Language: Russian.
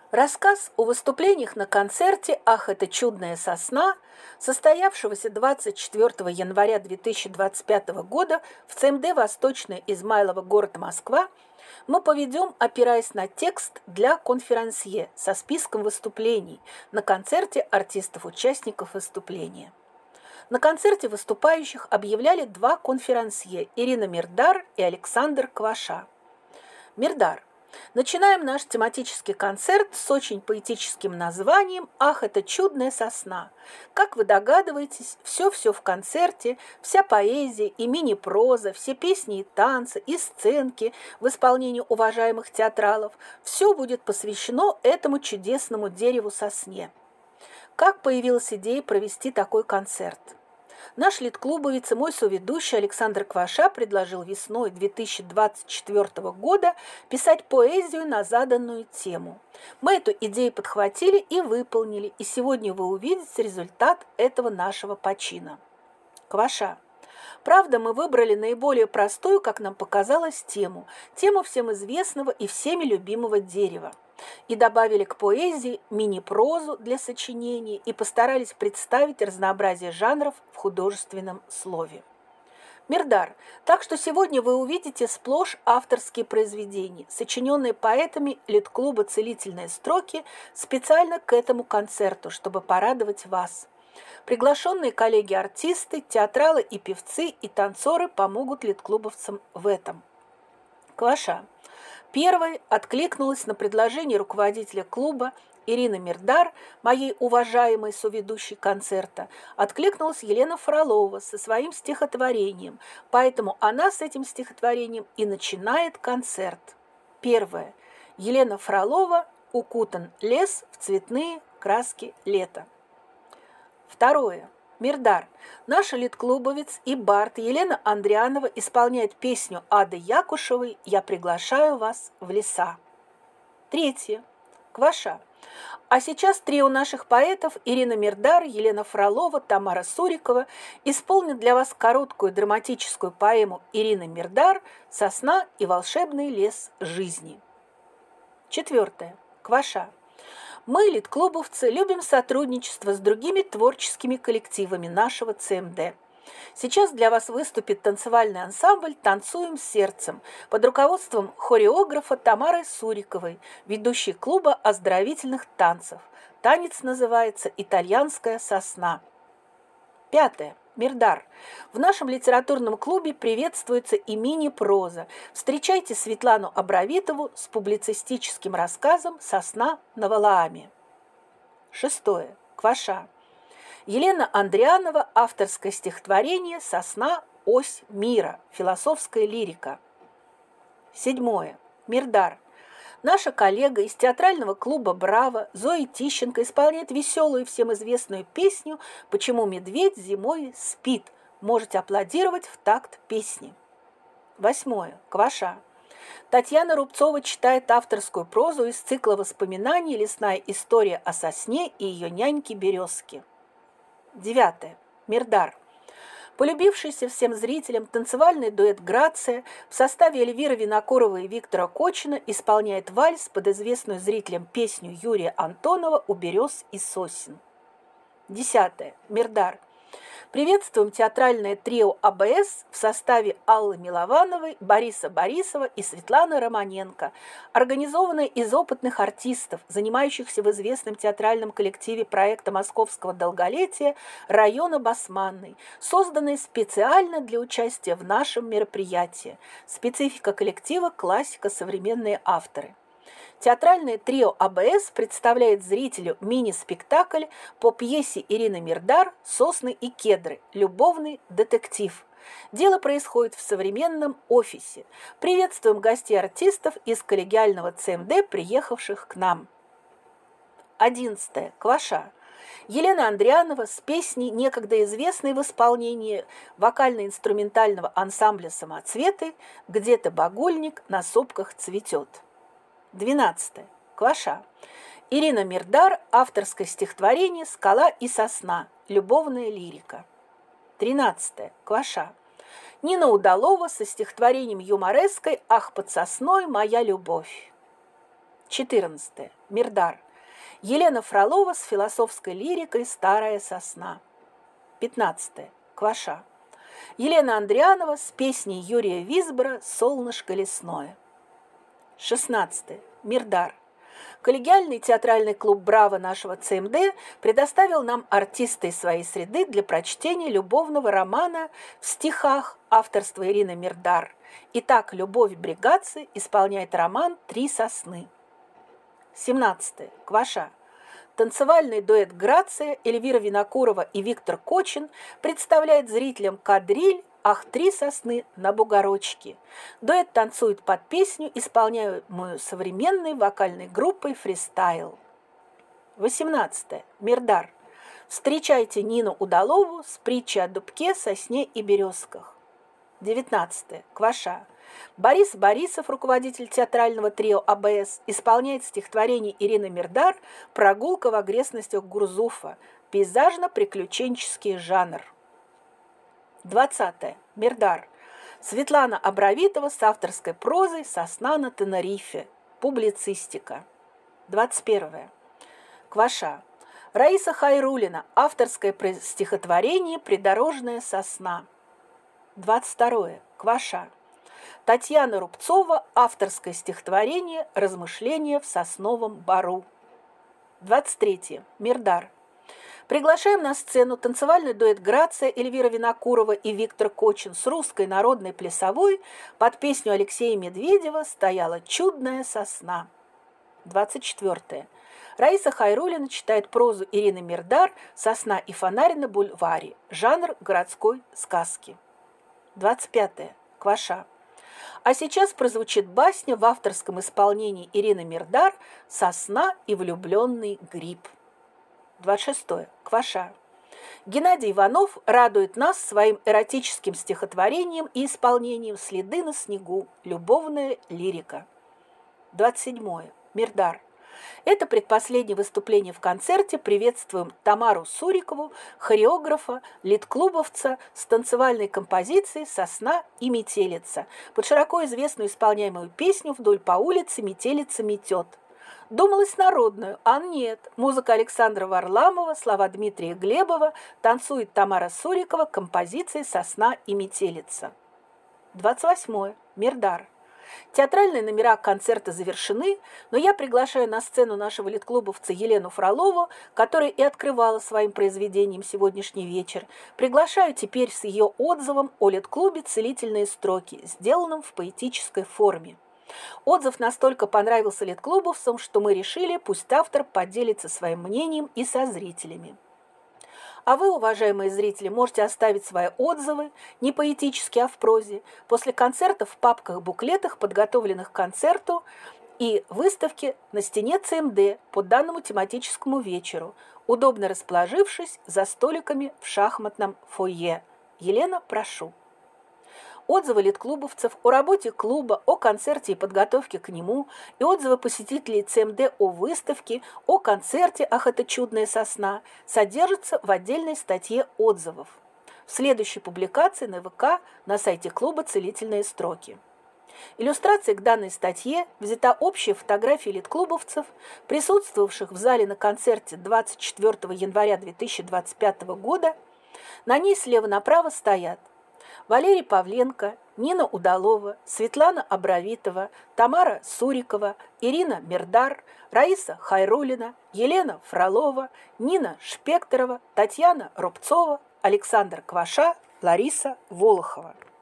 Рассказ о выступлениях на концерте «Ах, это чудная сосна», состоявшегося 24 января 2025 года в ЦМД «Восточное Измайлово», город Москва, мы поведем, опираясь на текст для конферансье со списком выступлений на концерте артистов-участников выступления. На концерте выступающих объявляли два конферансье – Ирина Мирдар и Александр Кваша. Мирдар. Начинаем наш тематический концерт с очень поэтическим названием «Ах, это чудная сосна». Как вы догадываетесь, все-все в концерте, вся поэзия и мини-проза, все песни и танцы, и сценки в исполнении уважаемых театралов – все будет посвящено этому чудесному дереву сосне. Как появилась идея провести такой концерт? Наш литклубовец и мой соведущий Александр Кваша предложил весной 2024 года писать поэзию на заданную тему. Мы эту идею подхватили и выполнили, и сегодня вы увидите результат этого нашего почина. Кваша. Правда, мы выбрали наиболее простую, как нам показалось, тему всем известного и всеми любимого дерева. И добавили к поэзии мини-прозу для сочинений и постарались представить разнообразие жанров в художественном слове. Мирдар. Так что сегодня вы увидите сплошь авторские произведения, сочиненные поэтами литклуба «Целительные строки» специально к этому концерту, чтобы порадовать вас. Приглашенные коллеги-артисты, театралы и певцы, и танцоры помогут литклубовцам в этом. Кваша. Первой откликнулась на предложение руководителя клуба Ирины Мирдар, моей уважаемой соведущей концерта, откликнулась Елена Фролова со своим стихотворением, поэтому она с этим стихотворением и начинает концерт. Первое. Елена Фролова «Укутан лес в цветные краски лета». Второе. Мирдар. Наша литклубовец и бард Елена Андрианова исполняет песню Ады Якушевой «Я приглашаю вас в леса». Третье. Кваша. А сейчас трио наших поэтов Ирина Мирдар, Елена Фролова, Тамара Сурикова исполнят для вас короткую драматическую поэму Ирины Мирдар «Сосна и волшебный лес жизни». Четвертое. Кваша. Мы, литклубовцы, любим сотрудничество с другими творческими коллективами нашего ЦМД. Сейчас для вас выступит танцевальный ансамбль «Танцуем сердцем» под руководством хореографа Тамары Суриковой, ведущей клуба оздоровительных танцев. Танец называется «Итальянская сосна». Пятое. Мирдар. В нашем литературном клубе приветствуется и мини-проза. Встречайте Светлану Абравитову с публицистическим рассказом «Сосна на Валааме». Шестое. Кваша. Елена Андрианова, авторское стихотворение «Сосна. Ось мира. Философская лирика». Седьмое. Мирдар. Наша коллега из театрального клуба «Браво» Зоя Тищенко исполняет веселую всем известную песню «Почему медведь зимой спит». Можете аплодировать в такт песни. Восьмое. Кваша. Татьяна Рубцова читает авторскую прозу из цикла воспоминаний «Лесная история о сосне и ее няньке Березке». Девятое. Мирдар. Полюбившийся всем зрителям танцевальный дуэт «Грация» в составе Эльвиры Винокуровой и Виктора Кочина исполняет вальс под известную зрителям песню Юрия Антонова «У берез и сосен». Десятое. Мирдар. Приветствуем театральное трио АБС в составе Аллы Миловановой, Бориса Борисова и Светланы Романенко, организованное из опытных артистов, занимающихся в известном театральном коллективе проекта Московского долголетия района Басманный, созданное специально для участия в нашем мероприятии. Специфика коллектива – классика, современные авторы. Театральное трио АБС представляет зрителю мини-спектакль по пьесе Ирины Мирдар «Сосны и кедры. Любовный детектив». Дело происходит в современном офисе. Приветствуем гостей артистов из коллегиального ЦМД, приехавших к нам. 11. Кваша. Елена Андрианова с песней, некогда известной в исполнении вокально-инструментального ансамбля «Самоцветы» «Где-то багульник на сопках цветет». 12. Кваша. Ирина Мирдар, авторское стихотворение «Скала и сосна. Любовная лирика». 13. Кваша. Нина Удалова со стихотворением юмореской «Ах, под сосной моя любовь». 14. Мирдар. Елена Фролова с философской лирикой «Старая сосна». 15. Кваша. Елена Андрианова с песней Юрия Висбора «Солнышко лесное». 16. Мирдар. Коллегиальный театральный клуб «Браво» нашего ЦМД предоставил нам артиста из своей среды для прочтения любовного романа в стихах авторства Ирины Мирдар. Итак, Любовь Бригадзе исполняет роман «Три сосны». 17. Кваша. Танцевальный дуэт «Грация» Эльвира Винокурова и Виктор Кочин представляет зрителям кадриль «Ах, три сосны на бугорочке». Дуэт танцует под песню, исполняемую современной вокальной группой «Фристайл». 18. Мирдар. Встречайте Нину Удалову с притчей о дубке, сосне и березках. 19. Кваша. Борис Борисов, руководитель театрального трио АБС, исполняет стихотворение Ирины Мирдар «Прогулка в окрестностях Гурзуфа», пейзажно-приключенческий жанр. 20. Мирдар. Светлана Абравитова с авторской прозой «Сосна на Тенерифе», публицистика. 21. Кваша. Раиса Хайруллина, авторское стихотворение «Придорожная сосна». 22. Кваша. Татьяна Рубцова, авторское стихотворение «Размышления в сосновом бору». 23. Мирдар. Приглашаем на сцену танцевальный дуэт «Грация» Эльвира Винокурова и Виктор Кочин с русской народной плясовой под песню Алексея Медведева «Стояла чудная сосна». 24. Раиса Хайруллина читает прозу Ирины Мирдар «Сосна и фонарь на бульваре», жанр городской сказки. 25. Кваша. А сейчас прозвучит басня в авторском исполнении Ирины Мирдар «Сосна и влюбленный гриб». 26. Кваша. Геннадий Иванов радует нас своим эротическим стихотворением и исполнением «Следы на снегу», любовная лирика. 27. Мирдар. Это предпоследнее выступление в концерте. Приветствуем Тамару Сурикову, хореографа, литклубовца с танцевальной композицией «Сосна и метелица» под широко известную исполняемую песню «Вдоль по улице метелица метет». Думалось народную, а нет. Музыка Александра Варламова, слова Дмитрия Глебова, танцует Тамара Сурикова, композиции «Сосна и метелица». 28. Мирдар. Театральные номера концерта завершены, но я приглашаю на сцену нашего литклубовца Елену Фролову, которая и открывала своим произведением сегодняшний вечер. Приглашаю теперь с ее отзывом о литклубе «Целительные строки», сделанном в поэтической форме. Отзыв настолько понравился литклубовцам, что мы решили, пусть автор поделится своим мнением и со зрителями. А вы, уважаемые зрители, можете оставить свои отзывы, не поэтически, а в прозе, после концерта в папках-буклетах, подготовленных к концерту, и выставке на стене ЦМД по данному тематическому вечеру, удобно расположившись за столиками в шахматном фойе. Елена, прошу. Отзывы литклубовцев о работе клуба, о концерте и подготовке к нему, и отзывы посетителей ЦМД о выставке, о концерте «Ах, это чудная сосна» содержатся в отдельной статье отзывов. В следующей публикации на ВК на сайте клуба «Целительные строки». Иллюстрацией к данной статье взята общая фотография литклубовцев, присутствовавших в зале на концерте 24 января 2025 года. На ней слева направо стоят Валерий Павленко, Нина Удалова, Светлана Абравитова, Тамара Сурикова, Ирина Мирдар, Раиса Хайруллина, Елена Фролова, Нина Шпекторова, Татьяна Рубцова, Александр Кваша, Лариса Волохова.